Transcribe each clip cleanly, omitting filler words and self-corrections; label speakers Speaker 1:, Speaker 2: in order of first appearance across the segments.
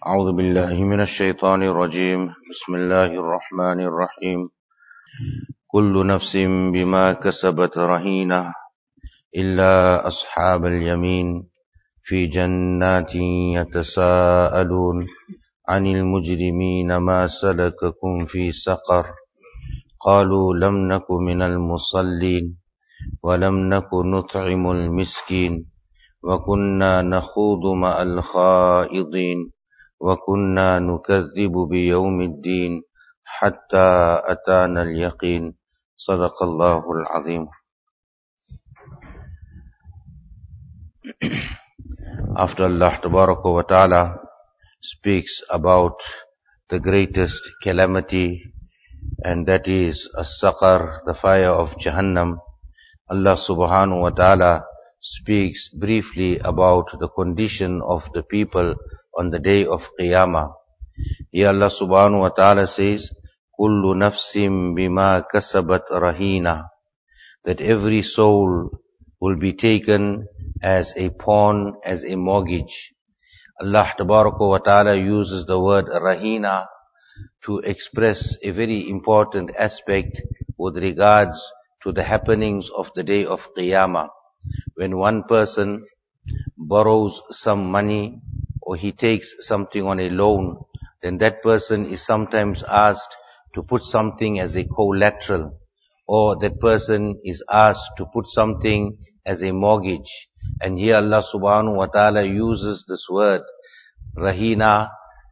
Speaker 1: أعوذ بالله من الشيطان الرجيم بسم الله الرحمن الرحيم كل نفس بما كسبت رهينة إلا أصحاب اليمين في جنات يتساءلون عن المجرمين ما سلككم في سقر قالوا لم نك من المصلين ولم نك نطعم المسكين وكنا نخوض مع الخائضين وَكُنَّا نُكَذِّبُ بِيَوْمِ الدِّينِ حَتَّى أَتَانَا الْيَقِينُ صدق الله العظيم. After Allah Tabaraka wa Ta'ala speaks about the greatest calamity, and that is as-saqar, the fire of Jahannam, Allah Subhanahu wa Ta'ala speaks briefly about the condition of the people on the day of Qiyamah. Here Allah Subhanahu wa Ta'ala says, Kullu nafsim bima kasabat rahina, that every soul will be taken as a pawn, as a mortgage. Allah Tabaraka wa Ta'ala uses the word rahina to express a very important aspect with regards to the happenings of the day of Qiyamah. When one person borrows some money or he takes something on a loan, then that person is sometimes asked to put something as a collateral, or that person is asked to put something as a mortgage. And here Allah Subhanahu wa Ta'ala uses this word, rahina,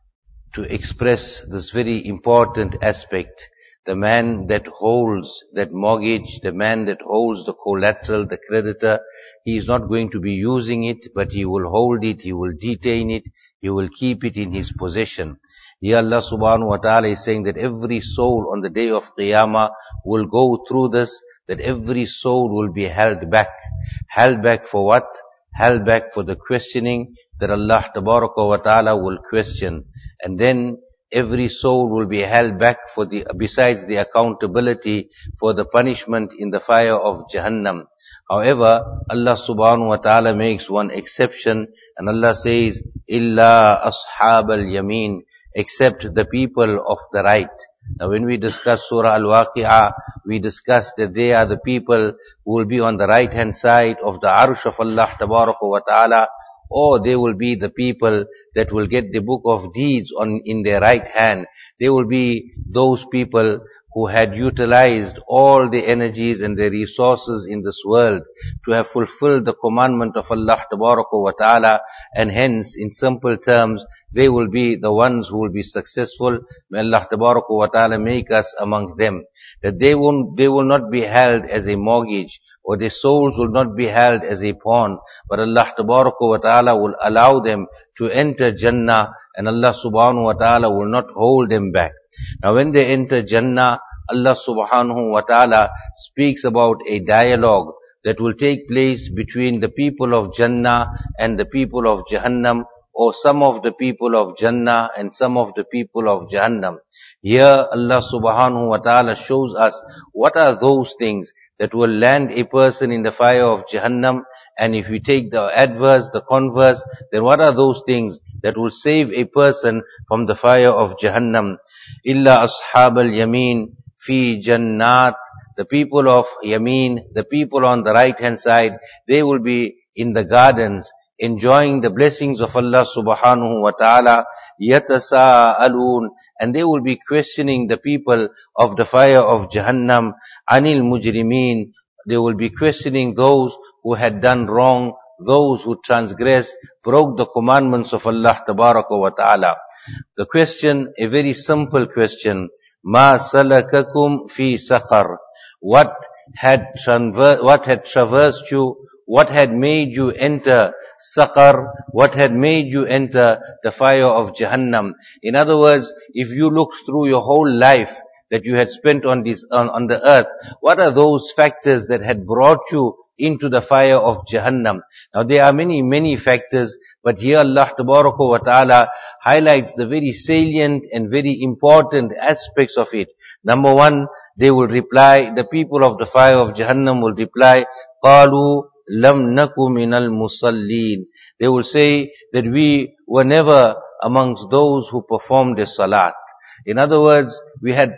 Speaker 1: to express this very important aspect. The man that holds that mortgage, the man that holds the collateral, the creditor, he is not going to be using it, but he will hold it, he will detain it, he will keep it in his possession. Here Allah Subhanahu wa Ta'ala is saying that every soul on the day of Qiyamah will go through this, that every soul will be held back. Held back for what? Held back for the questioning that Allah Tabaraka wa Ta'ala will question. And then every soul will be held back for besides the accountability for the punishment in the fire of Jahannam. However, Allah Subhanahu wa Ta'ala makes one exception, and Allah says, Illa ashab al-yamin, except the people of the right. Now when we discuss Surah Al-Waqi'ah, we discussed that they are the people who will be on the right hand side of the arsh of Allah Tabaraka wa Ta'ala, or they will be the people that will get the book of deeds in their right hand. They will be those people who had utilized all the energies and the resources in this world to have fulfilled the commandment of Allah Tabaraka wa Ta'ala, and hence, in simple terms, they will be the ones who will be successful. May Allah Tabaraka wa Ta'ala make us amongst them. That they will not be held as a mortgage, or their souls will not be held as a pawn, but Allah Tabaraka wa Ta'ala will allow them to enter Jannah, and Allah Subhanahu wa Ta'ala will not hold them back. Now when they enter Jannah, Allah Subhanahu wa Ta'ala speaks about a dialogue that will take place between the people of Jannah and the people of Jahannam, or some of the people of Jannah and some of the people of Jahannam. Here Allah Subhanahu wa Ta'ala shows us what are those things that will land a person in the fire of Jahannam, and if we take the adverse, the converse, then what are those things that will save a person from the fire of Jahannam? Illa ashab al-yamin fi jannat, the people of Yamin, the people on the right hand side, they will be in the gardens, enjoying the blessings of Allah Subhanahu wa Ta'ala, yatasa'alun, and they will be questioning the people of the fire of Jahannam, anil mujrimin, they will be questioning those who had done wrong, those who transgressed, broke the commandments of Allah Tabaraka wa Ta'ala. The question, a very simple question, ma salakakum fi saqar, what had traversed you, what had made you enter Saqar, what had made you enter the fire of Jahannam? In other words, if you look through your whole life that you had spent on the earth, what are those factors that had brought you into the fire of Jahannam? Now there are many factors, but here Allah Tabaraka wa Ta'ala highlights the very salient and very important aspects of it. Number one, they will reply, the people of the fire of Jahannam will reply, قَالُوا لَمْ نَكُ مِنَ الْمُصَلِّينَ. They will say that we were never amongst those who performed a salat. In other words, we had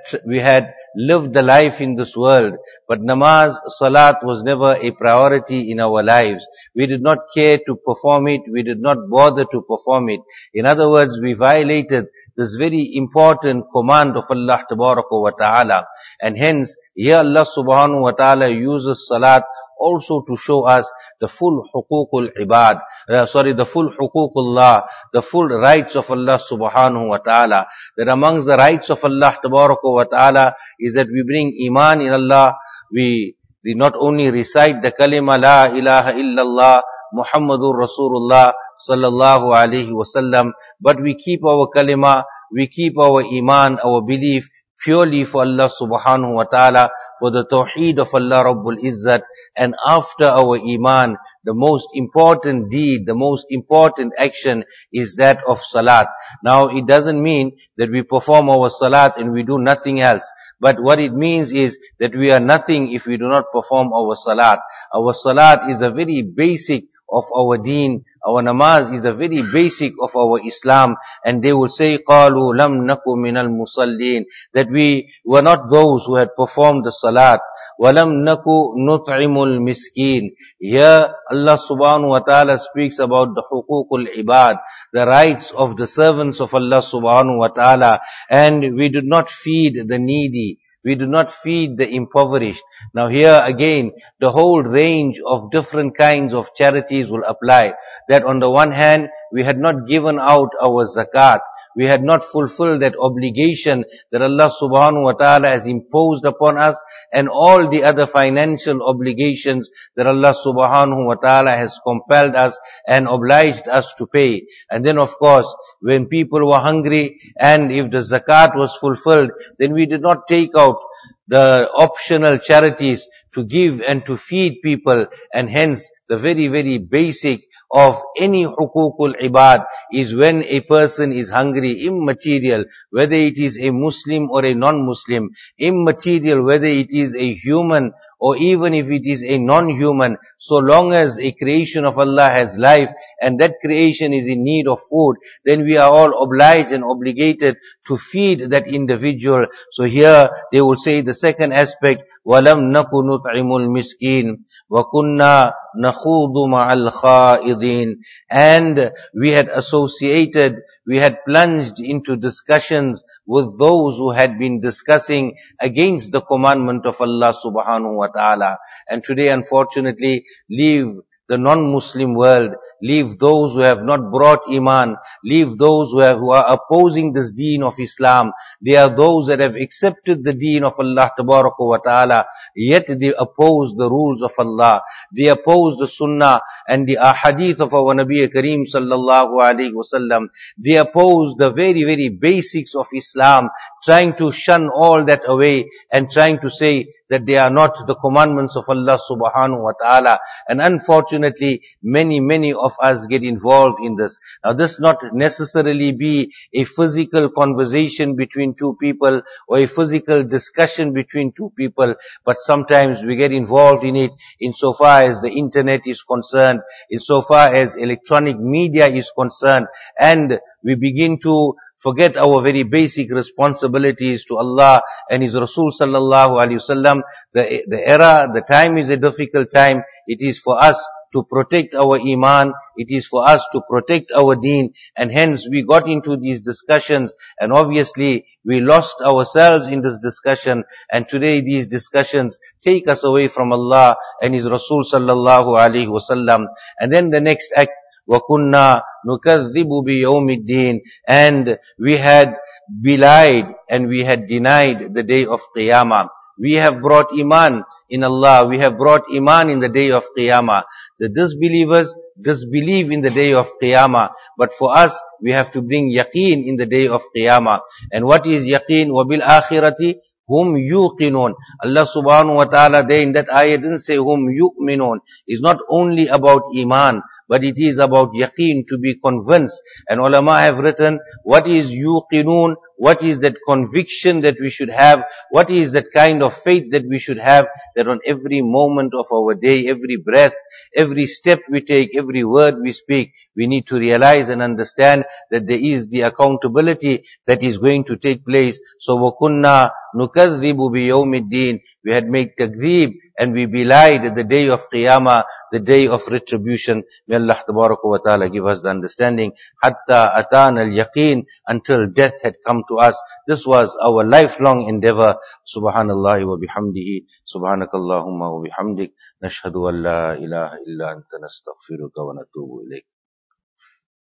Speaker 1: lived the life in this world, but namaz, salat was never a priority in our lives. We did not care to perform it. We did not bother to perform it. In other words, we violated this very important command of Allah wa ta'ala. And hence, here Allah subhanahu wa ta'ala uses salat also to show us the full huququl ibad, the full huququllah, the full rights of Allah subhanahu wa ta'ala. That amongst the rights of Allah wa ta'ala is that we bring iman in Allah, we not only recite the kalima la ilaha illallah Muhammadur Rasulullah sallallahu alaihi wasallam, but we keep our kalima, we keep our iman, our belief purely for Allah subhanahu wa ta'ala, for the tawheed of Allah Rabbul Izzat. And after our iman, the most important deed, the most important action is that of salat. Now it doesn't mean that we perform our salat and we do nothing else. But what it means is that we are nothing if we do not perform our salat. Our salat is the very basic of our deen. Our namaz is the very basic of our Islam. And they will say, قَالُوا لَمْ نَكُ مِنَ الْمُصَلِّينَ, that we were not those who had performed the salat. وَلَمْ نَكُ نُطْعِمُ الْمِسْكِينَ. Here Allah subhanahu wa ta'ala speaks about the huququl ibad, the rights of the servants of Allah subhanahu wa ta'ala. And we did not feed the needy. We do not feed the impoverished. Now here again, the whole range of different kinds of charities will apply. That on the one hand, we had not given out our zakat. We had not fulfilled that obligation that Allah subhanahu wa ta'ala has imposed upon us, and all the other financial obligations that Allah subhanahu wa ta'ala has compelled us and obliged us to pay. And then of course, when people were hungry and if the zakat was fulfilled, then we did not take out the optional charities to give and to feed people. And hence, the very, very basic of any huququl ibad is when a person is hungry, immaterial, whether it is a Muslim or a non-Muslim, immaterial, whether it is a human or even if it is a non-human, so long as a creation of Allah has life and that creation is in need of food, then we are all obliged and obligated to feed that individual. So here they will say the second aspect, وَلَمْ نَكُ نُطْعِمُ الْمِسْكِينَ وَكُنَّا نَخُوضُ مَعَ الْخَائِضِينَ. And we had associated, we had plunged into discussions with those who had been discussing against the commandment of Allah subhanahu wa ta'ala. And today, unfortunately, leave the non-Muslim world, leave those who have not brought iman, leave those who are opposing this deen of Islam. They are those that have accepted the deen of Allah tabaraka wa ta'ala, yet they oppose the rules of Allah. They oppose the sunnah and the ahadith of our Nabi Kareem sallallahu alayhi wasallam. They oppose the very, very basics of Islam, trying to shun all that away and trying to say that they are not the commandments of Allah subhanahu wa ta'ala. And unfortunately, many of us get involved in this. Now this not necessarily be a physical conversation between two people or a physical discussion between two people, but sometimes we get involved in it insofar as the internet is concerned, insofar as electronic media is concerned, and we begin to forget our very basic responsibilities to Allah and His Rasul sallallahu alaihi wasallam. The time is a difficult time. It is for us to protect our iman. It is for us to protect our deen. And hence we got into these discussions, and obviously we lost ourselves in this discussion. And today these discussions take us away from Allah and His Rasul sallallahu alaihi wasallam. And then the next act, وَكُنَّا نُكَذِّبُ بِيَوْمِ الدِّينِ, and we had belied and we had denied the day of Qiyamah. We have brought iman in Allah, we have brought iman in the day of Qiyamah. The disbelievers disbelieve in the day of Qiyamah, but for us, we have to bring yaqeen in the day of Qiyamah. And what is yaqeen? وَبِالْآخِرَةِ Hum yuqinun. Allah subhanahu wa ta'ala there in that ayah didn't say hum yu'minun. It's not only about iman, but it is about yaqeen, to be convinced. And ulama have written, what is yuqinun? what is that conviction that we should have, what is that kind of faith that we should have, that on every moment of our day, every breath, every step we take, every word we speak, we need to realize and understand that there is the accountability that is going to take place. So وَكُنَّا نُكَذِّبُ بِيَوْمِ الدِّينِ, we had made takzeeb and we belied the day of Qiyamah, the day of retribution. May Allah Tabaraka wa Ta'ala give us the understanding. Hatta atan al-yaqeen, until death had come to us. This was our lifelong endeavor. Subhanallah wa bihamdihi. Subhanakallahumma wa bihamdik. Nashhadu an la ilaha illa anta nastaghfiruka wa natubu ilayk.